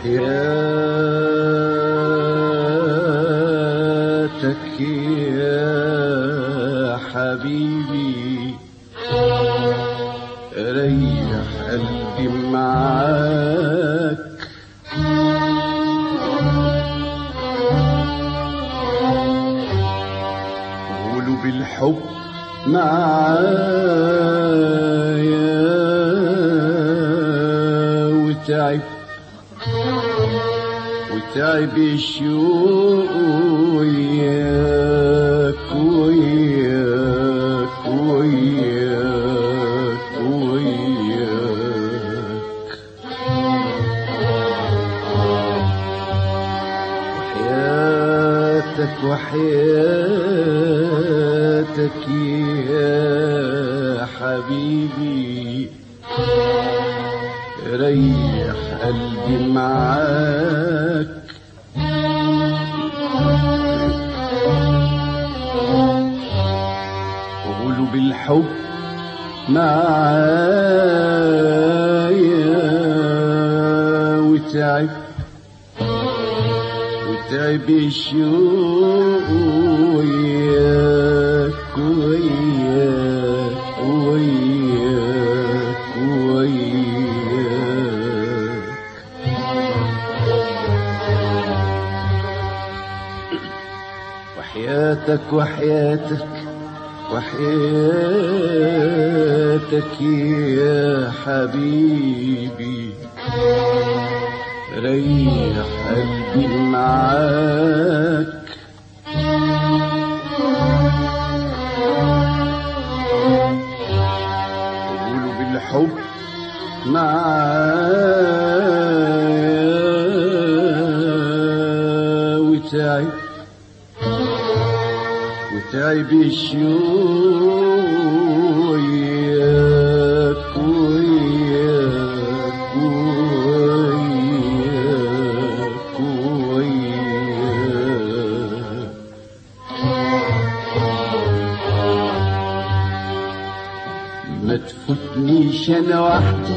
وحياتك يا حبيبي ريح قلبي معاك قولوا بالحب معايا وتعب الشوق وياك وياك وياك وياك وحياتك يا حبيبي ريح قلبي معاك وقولوا بالحب معايا وتعب الشوق وياك وياك وياك وياك وحياتك يا حبيبي ريح قلبي معاك قولوا بالحب معايا وتعب الشوق وياك وياك وياك وياك ما تفوتنيش انا وحدي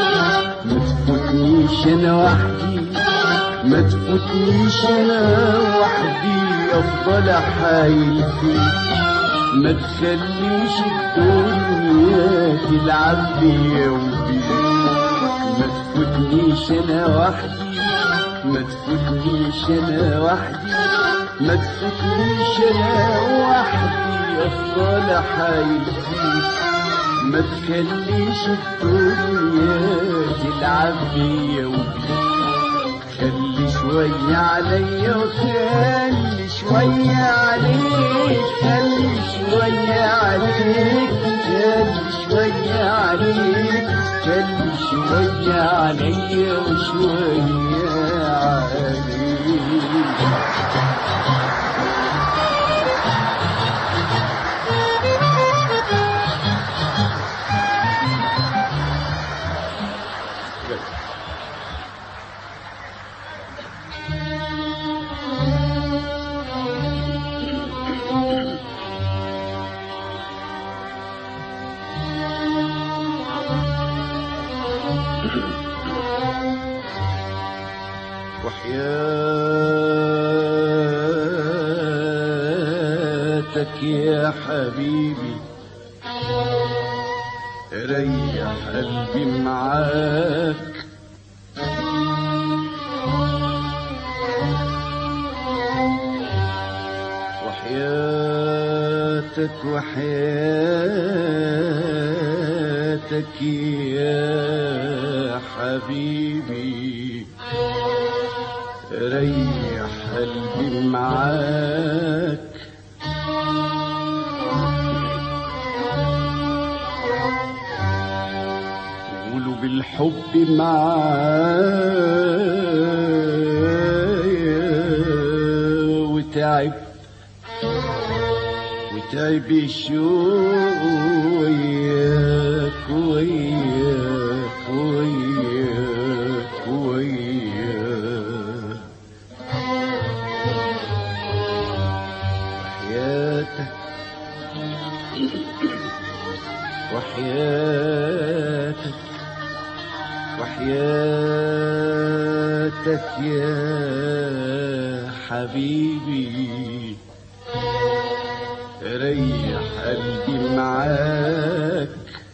افضل احايل فيك ما تخليش الدنيا تلعب بيا وبيك ما تفوتنيش انا وحدي افضل احايل فيك ما تخليش الدنيا تلعب بيا وبيك خلي شوية عليا وخلي شوية عليك خلي شوية عليك خلي شوية عليك خلي شوية عليا وشوية عليك وحياتك يا حبيبي ريح قلبي معاك وحياتك يا حبيبي ريح قلبي معاك قولوا بالحب معايا وتعب الشوق وياك وياك وياك وياك وحياتك وحدك يا حبيبي، ريح قلبي معاك.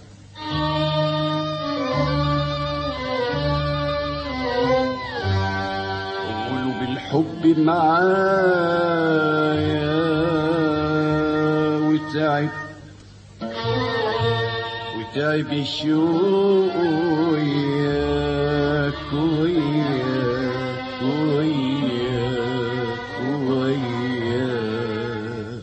قولوا بالحب معايا وتعب الشوق وياك وياك وياك وياك.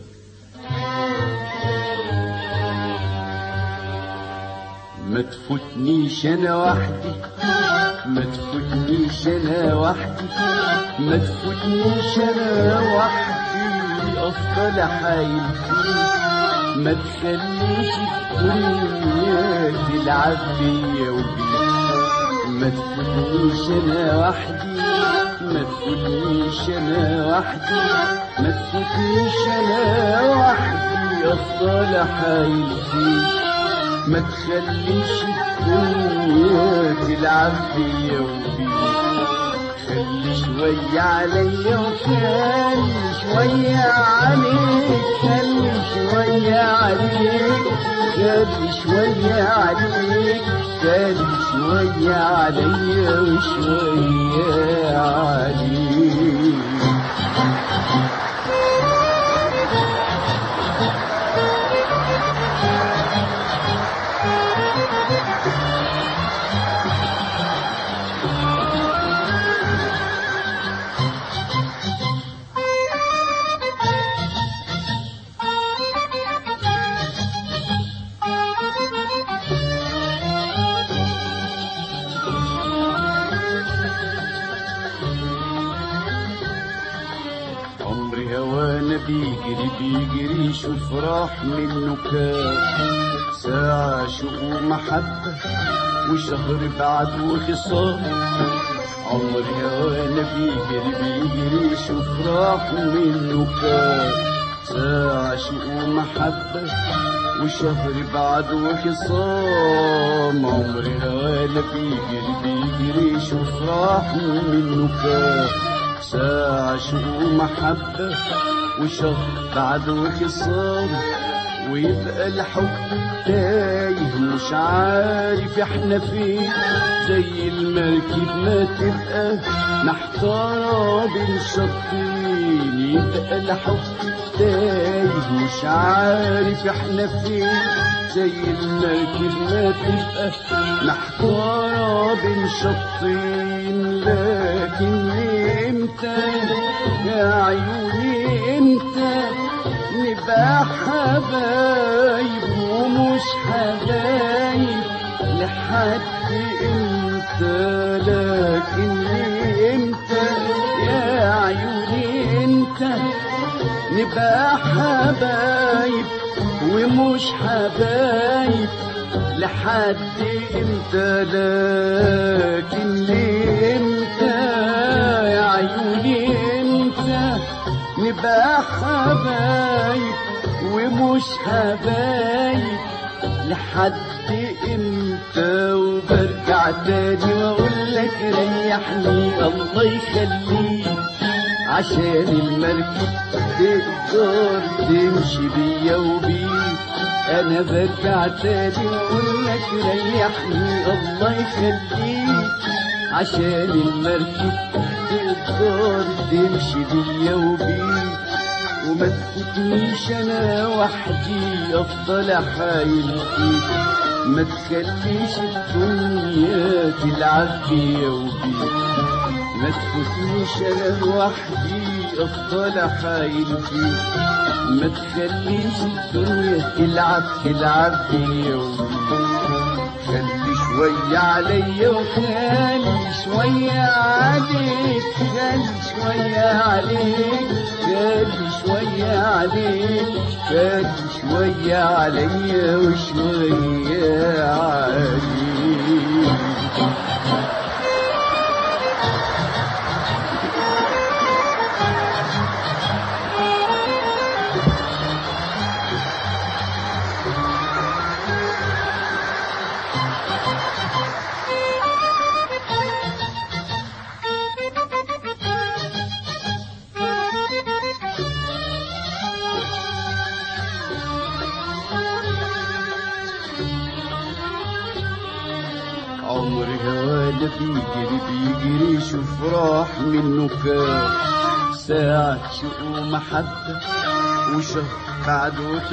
ما تفوتنيش انا وحدي، ما تفوتنيش انا وحدي، ما تفوتنيش انا وحدي، افضل حايل فيك. ما تخليش الدنيا تلعب بيا وبيك. ما تفوتنيش انا وحدي، ما تفوتنيش انا وحدي، ما تفوتنيش انا وحدي، افضل حايل فيك. ما تخليش الدنيا تلعب بيا وبيك. خلي شوية عليا وخلي شوية عليك، خلي شوية عليك، خلي شوية عليك، خلي شوية عليا وشوية عليك. عمري هوانا بيجري بيجري، شوف راح منه كام. ساعة شوق ومحبة وشهر بعد وخصام. عمري هوانا بيجري بيجري، شوف راح منه كام. ساعة شوق ومحبة وشهر بعد وخصام. عمري هوانا بيجري بيجري، شوف راح منه كام. ساعة شوق ومحبة وشهر بعد وخصام. ويبقى الحب تايه مش عارف احنا فين، زي المركب ما تبقى محتارة بين شطين. يبقى الحب تايه مش عارف احنا فين، زي المركب ما تبقى محتارة بين شطين. لكن امتى يا عيوني امتى نبقى حبايب ومش حبايب لحد امتى؟ لكن امتى يا عيوني امتى نبقى حبايب ومش حبايب لحد امتى؟ لكن امتى يا عيوني امتى نبقى حبايب ومش حبايب لحد امتى؟ وبرجع تاني واقول لك ريحني الله يخليك، عشان المركب تقدر تمشي بيا وبيك. انا برجع تاني واقول لك ريحني الله يخليك، عشان المركب تقدر تمشي بيا وبيك. وما تفوتنيش انا وحدي، افضل حايل فيك. ما تخليش الدنيا تلعب بيا وبيك. ما تفوتنيش انا وحدي، افضل حايل فيك. ما تخليش الدنيا تلعب بيا وبيك. خلي شوية عليا وخلي شوية عليك، خلي شوية عليك، خلي شوية عليك، خلي شوية عليا وشوية عليك. بيجري بيجري شوف راح منه كام ساعة شوق ومحبة وشهر بعد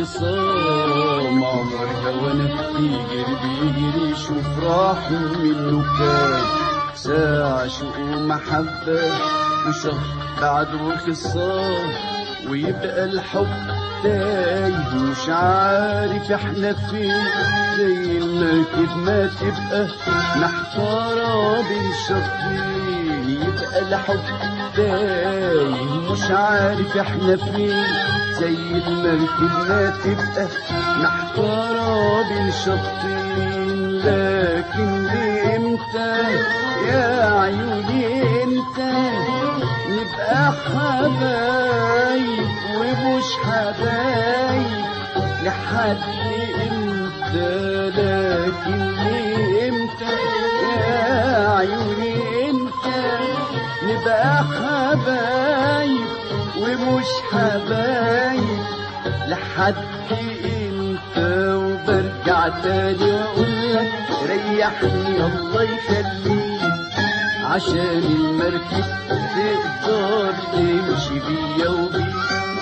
وخصام عمر هوانا بيجري بيجري شوف راح منه كام ساعة شوق ومحبة وشهر بعد وخصام ويبقى الحب تايه مش عارف احنا فين زي المركب ما تبقى محتارة بين شطين يبقى الحب تايه مش عارف احنا فين زي المركب ما تبقى محتارة بين شطين لكن امتى يا عيوني امتى نبقى حبايب ومش حبايب لحد امتى لكن امتى يا عيوني امتى نبقى حبايب ومش حبايب لحد امتى وبرجع تاني واقولك ريحني الله يخليك عشان المركب تقدر تمشي بيا وبيك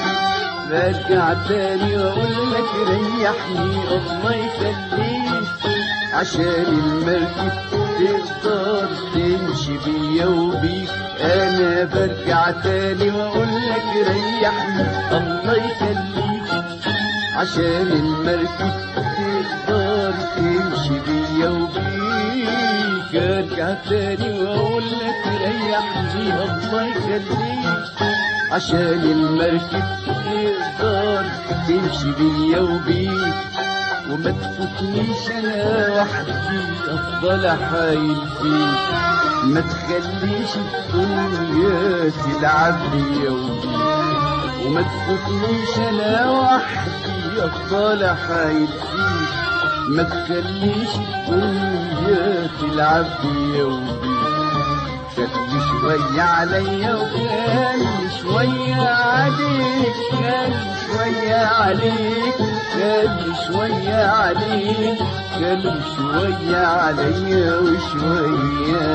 برجع تاني واقولك ريحني الله يخليك عشان المركب تقدر تمشي بيا وبيك انا برجع تاني واقولك ريحني الله يخليك عشان المركب تقدر تمشي بيا وبيك ارجع تاني واقولك ريحني الله يخليك عشان المركب تقدر تمشي بيا وبيك وما تفوتنيش انا وحدي افضل احايل فيك ما تخليش الدنيا تلعب بيا وبيك وما تفوتنيش انا وحدي افضل احايل فيك ما تخليش الدنيا تلعب بيا وبيك خلي شوية عليا وخلي شوية عليك خلي شوية عليك خلي شوية عليك خلي شوية عليا وشوية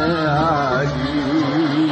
عليك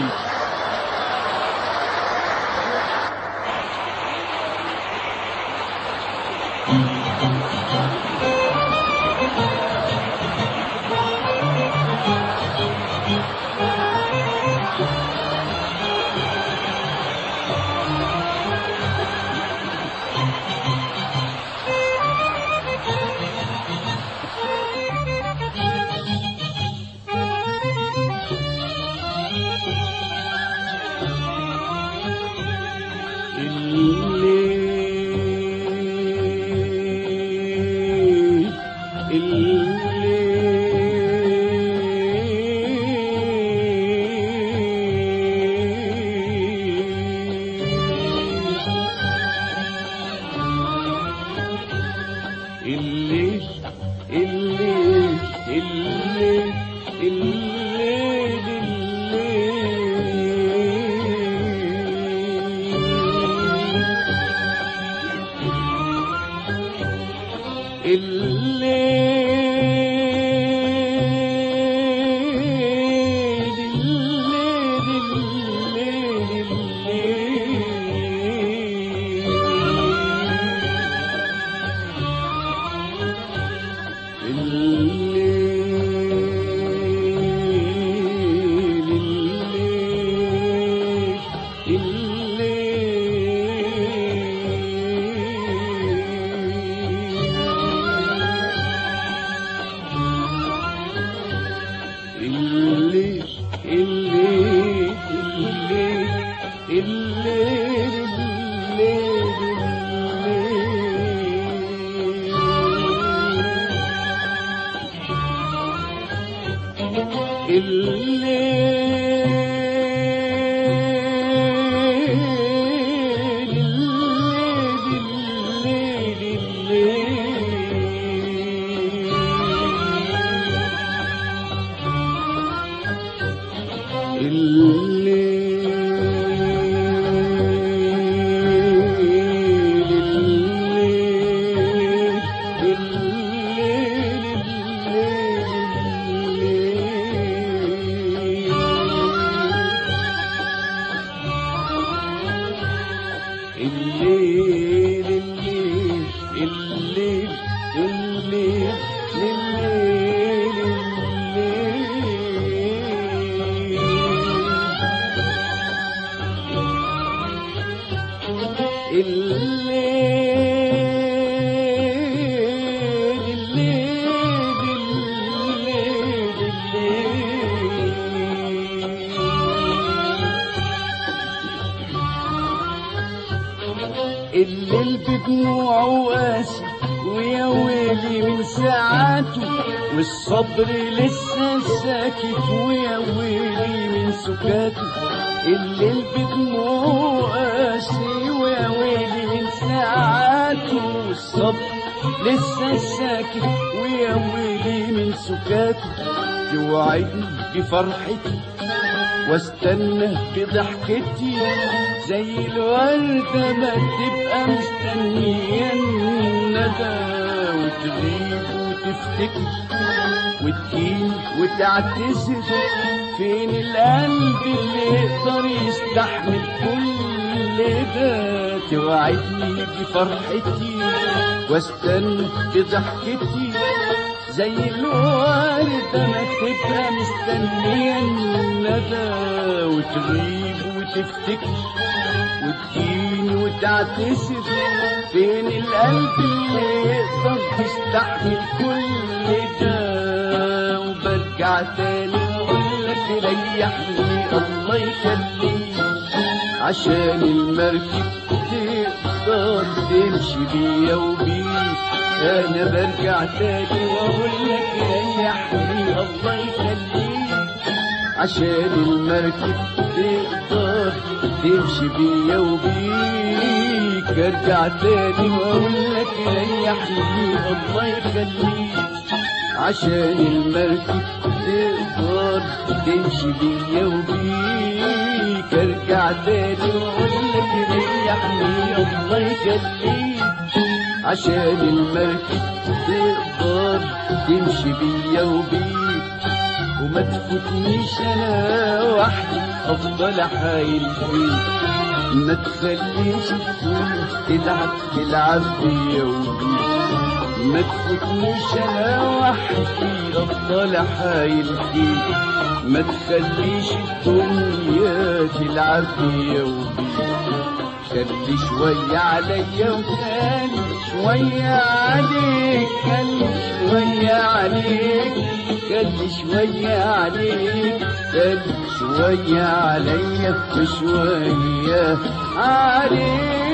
الليل بدموعه قاسي ويا ويلي من ساعاته، والصبر لسه ساكت ويا ويلي من سكاته. الليل بدموعه قاسي ويا ويلي من ساعاته، والصبر لسه ساكت ويا ويلي من سكاته. توعدني بفرحتي واستنى بضحكتي، زي الوردة ما تبقى مستنية الندى، وتغيب وتفتكر وتجيني وتعتذر. فين القلب اللي يقدر يستحمل كل ده؟ توعدني بفرحتي واستنى بضحكتي، زي الوردة ما تبقى مستنية الندى، وتغيب وتفتكر وتجيني وتعتذر. فين القلب اللي يقدر يستحمل كل ده؟ وبرجع تاني اقولك ريحني الله يخليك، عشان المركب تقدر تمشي بيا وبيك. انا برجع تاني واقولك ريحني الله يخليك، عشان المركب تقدر تمشي بيا وبيك. ارجع تاني واقولك ريحني الله يخليك، عشان المركب تقدر تمشي بيا وبيك. ارجع تاني واقولك ريحني الله يخليك، عشان المركب تقدر تمشي بيا وبيك. وما تفوتنيش انا وحدي افضل حايل فيك، ما تخليش الفلوس تلعب بيا وبيك. ما تفوتنيش انا وحدي افضل حايل فيك، ما تخليش الدنيا تلعب بيا وبيك. خلي شوية عليا وخلي شوية عليك، خلي شوية عليك، خلي شوية عليك، خلي شوية عليا وشوية عليك.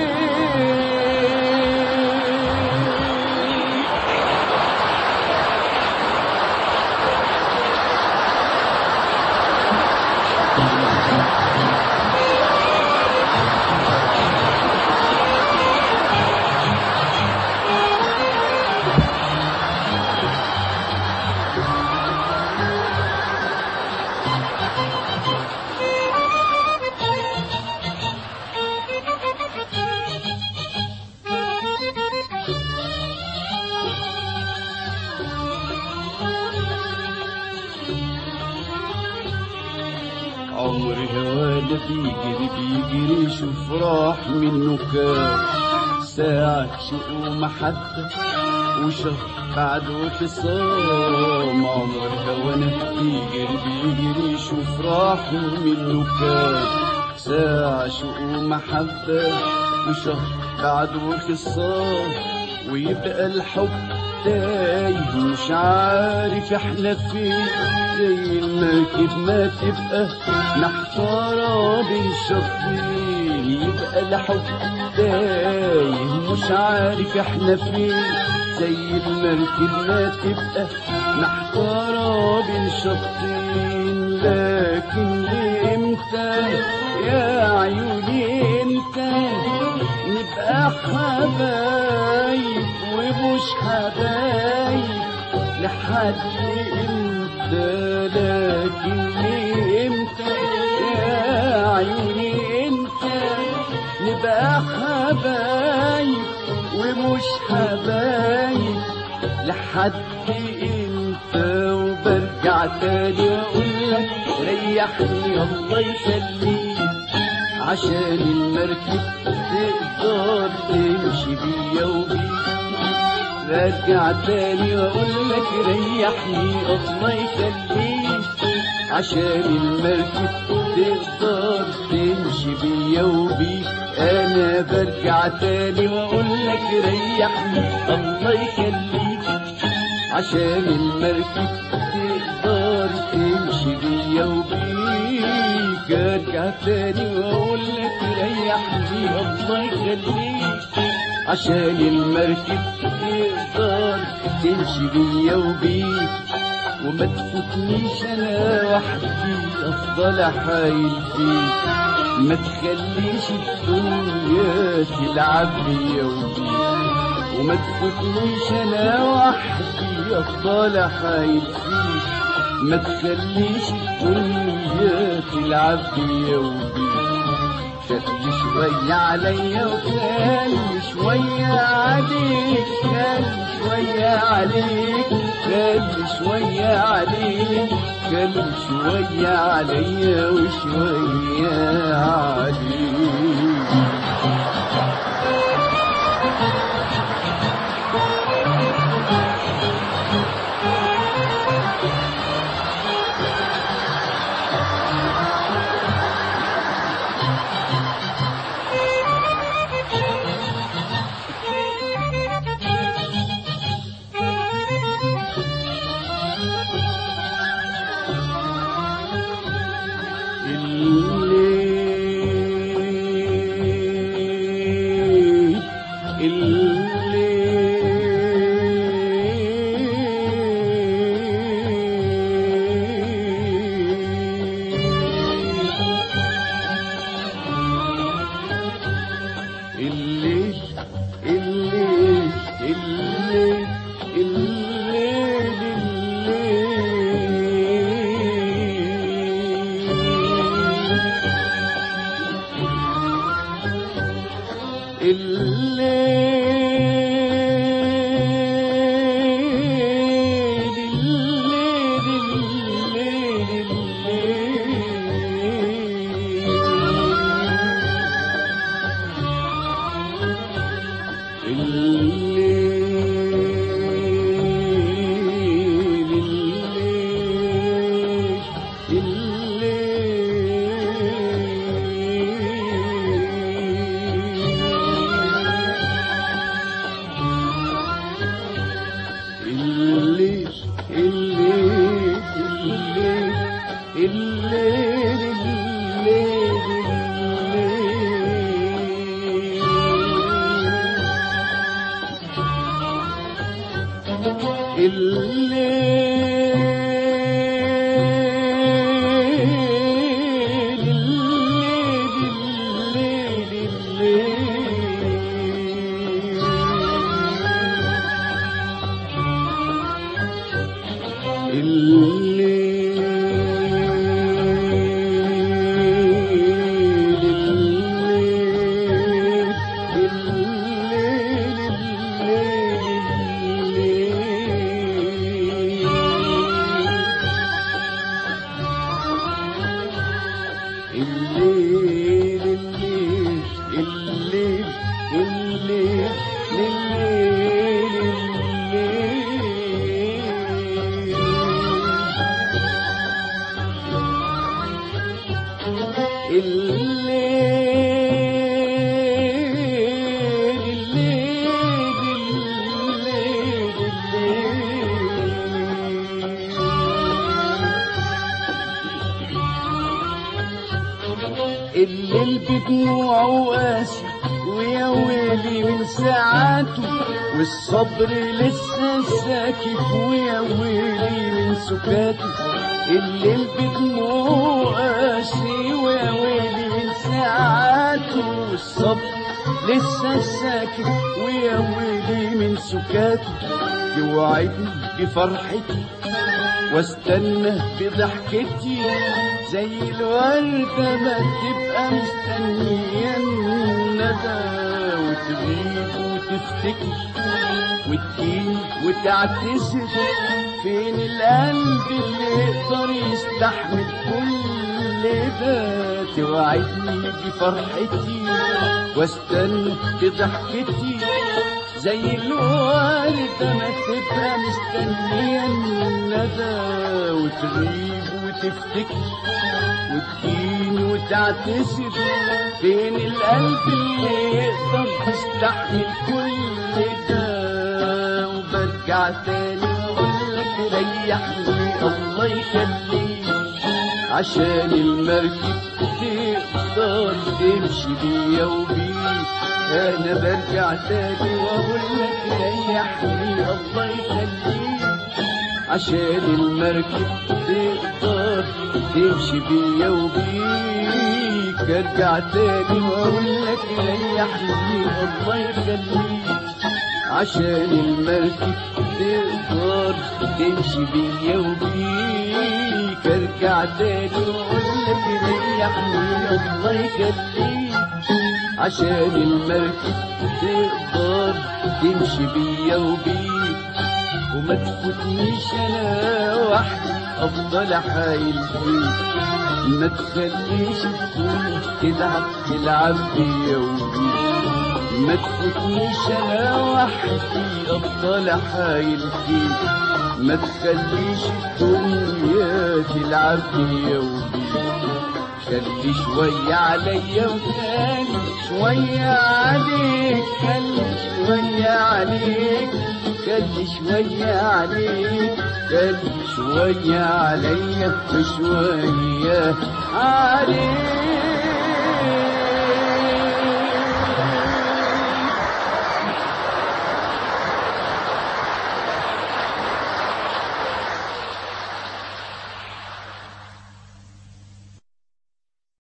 عمري هوانا بيجري شوف راح منه كام ساعة شوق ومحبة وشهر بعد وخصام. عمري هوانا بيجري شوف راح منه كام ساعة شوق ومحبة وشهر بعد وخصام. ويبقى الحب تايه مش عارف احنا فين، زي المركب ما تبقى محتارة بين شطين. يبقى الحب تايه مش عارف احنا فين، زي المركب ما تبقى محتارة بين شطين. لكن امتى يا عيوني امتى نبقى حبايب ومش حبايب لحد امتى؟ لكن امتى يا عيوني امتى نبقى حبايب ومش حبايب لحد امتى؟ وبرجع تاني اقولك ريحني الله يخليك، عشان المركب تقدر تمشي بيا وبيك. رجع تاني واقولك ريحني الله يخليك، عشان المركب تقدر تمشي تمشي بيا وبيك، انا برجع تاني واقول لك ريحني الله يخليك، عشان المركب تقدر تمشي بيا وبيك، ارجع تاني واقول لك ريحني الله يخليك، عشان المركب تقدر تمشي بيا وبيك، وما تفوتنيش انا وحدي افضل احايل فيك، ما تخليش الدنيا تلعب بيا وبيك، وما تفوتنيش انا وحدي افضل احايل فيك، ما تخليش الدنيا تلعب بيا وبيك، خلي شوية عليا وخلي شوية عليك، خلي شوية عليك، خلي شوية عليك، خلي شوية عليا وشوية عليك. الليل بدموعه قاسي ويا ويلي من ساعاته، والصبر لسه ساكت ويا ويلي من سكاته، الليل بدموعه قاسي ويا ويلي من ساعاته، والصبر لسه ساكت ويا ويلي من سكاته، يوعدني بفرحتي واستنى بضحكتي زي الوردة ما تبقى مستنية الندى، وتغيب وتفتكر وتجيني وتعتذر، فين القلب اللي يقدر يستحمل كل ده؟ توعدني بفرحتي واستنى بضحكتي زي الوردة ما تبقى مستنية الندى، وتغيب وتفتكر وتجيني تعتذر؟ فين القلب اللي يقدر يستحمل كل ده؟ وبرجع تاني واقولك ريحني الله يخليك، عشان المركب تقدر تمشي بيا وبيك. انا برجع تاني واقولك ريحني الله يخليك، عشان المركب تقدر تمشي بيا وبيك. ارجع تاني واقولك ريحني الله يخليك، عشان المركب تقدر تمشي بيا وبيك. ارجع تاني واقولك ريحني الله يخليك، عشان المركب تقدر تمشي بيا وبيك. وما تفوتنيش انا وحدي افضل احايل فيك، ما تخليش تكون تلعب بيا وبيك. ما تفوتنيش انا وحدي افضل احايل فيك، ما تخليش الدنيا تلعب بيا وبيك. خلي شوية عليا وخلي شوية عليك، خلي شوية عليك، خلي شوية عليك، خلي شوية عليا وشوية عليك.